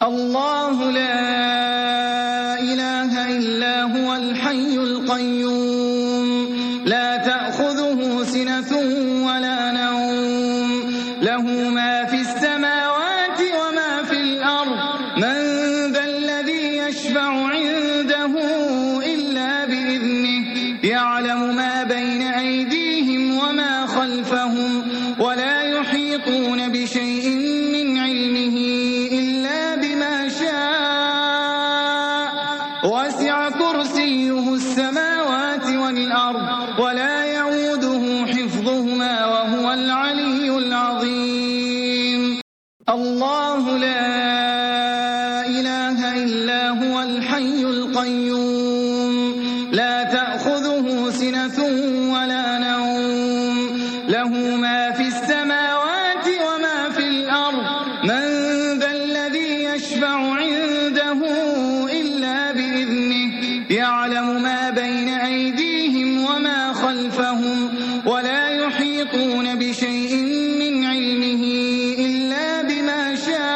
الله لا إله إلا هو الحي القيوم لا تأخذه سنة ولا نوم له ما في السماوات وما في الأرض من ذا الذي يشفع عنده إلا بإذنه يعلم ما بين أيديهم وما خلفهم ولا يحيطون بشيء من علمه إلا بما شاء وسع كرسيه السماوات والأرض ولا يعوده حفظهما وهو العلي العظيم الله لا إله إلا هو الحي القيوم لا تأخذه سنة ولا نوم له ما في السماوات وما في الأرض من ذا الذي يشفع عنده إلا بإذنه يعلم ما بين أيديهم وما خلفهم ولا يحيطون بشيء من علمه إلا بما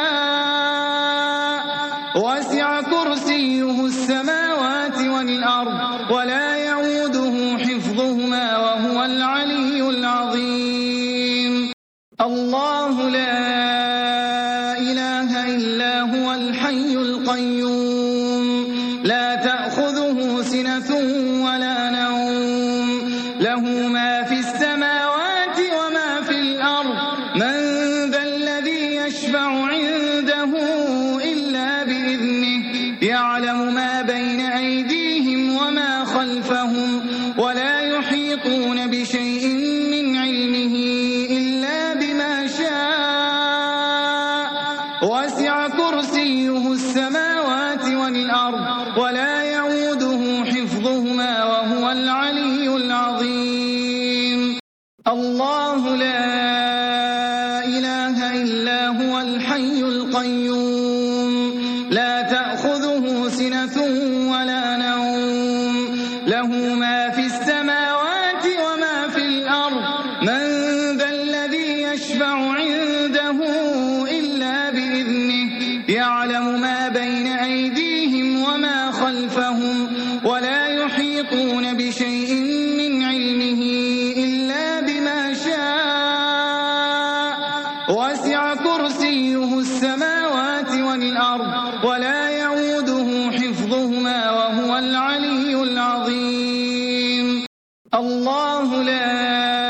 شاء وسع كرسيه السماوات والأرض ولا يعوده حفظهما وهو العلي العظيم الله لا إله إلا هو الحي القيوم لا تأخذه سنة ولا نوم له ما في السماوات وما في الأرض من ذا الذي يشفع عنده إلا بإذنه يعلم ما بين أيديهم وما خلفهم ولا يحيطون بشيء من علمه إلا بما شاء وسع كرسيه السماوات والأرض ولا يعوده حفظهما وهو العلي العظيم الله لا إله إلا هو الحي القيوم لا تأخذه سنة ولا نوم له ما في السماوات وما في الأرض من ذا الذي يشفع عنده إلا بإذنه يعلم ما بين أيديهم وما خلفهم ولا يحيطون بشيء من علمه إلا بما شاء وسع كرسيه السماوات والأرض ولا يعوده حفظهما وهو العلي العظيم الله لا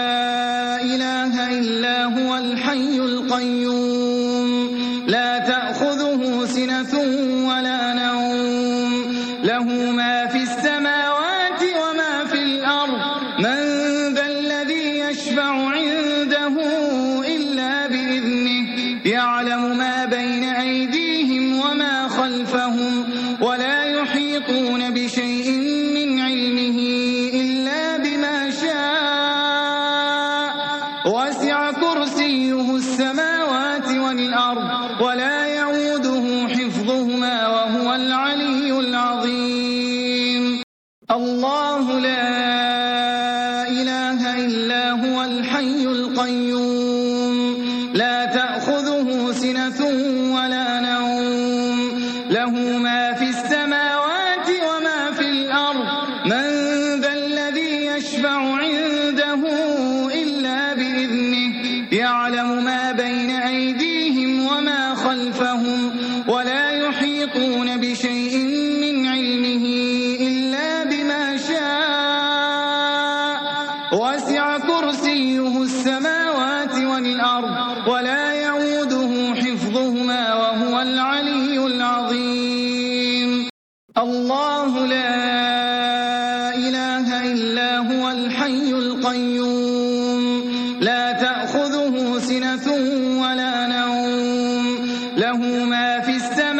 إله إلا هو الحي القيوم لا تأخذه سنة ولا نوم له ما في السماوات وما في الأرض من ذا الذي يشفع عنده إلا بإذنه يعلم ما بين أيديهم وما خلفهم ولا يحيطون بشيء من علمه إلا بما شاء وسع كرسيه السماوات والأرض ولا يعوده حفظهما وهو العلي العظيم الله لا إله إلا هو الحي القيوم لا تأخذه سنة ولا نوم له ما في السماوات وما في الأرض من ذا الذي يشفع عنده إلا بإذنه يعلم ما بين أيديهم وما خلفهم ولا يحيطون بشيء من علمه إلا بما شاء وسع كرسيه السماوات والأرض ولا يعوده حفظهما وهو العلي العظيم الله لا إله إلا هو الحي القيوم لا تأخذه سنة ولا نوم له ما في السماوات